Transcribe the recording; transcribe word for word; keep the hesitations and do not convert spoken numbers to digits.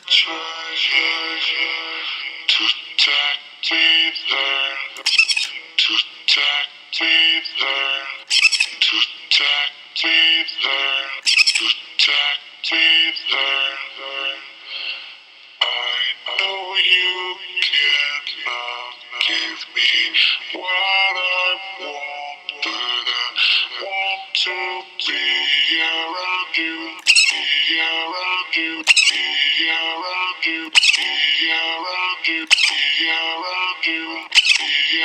try to take me there, to take me there, to take me there, to take me there. I know you cannot give me what I want, but I want to be around you, be around you, be around you, be around you, be around you, be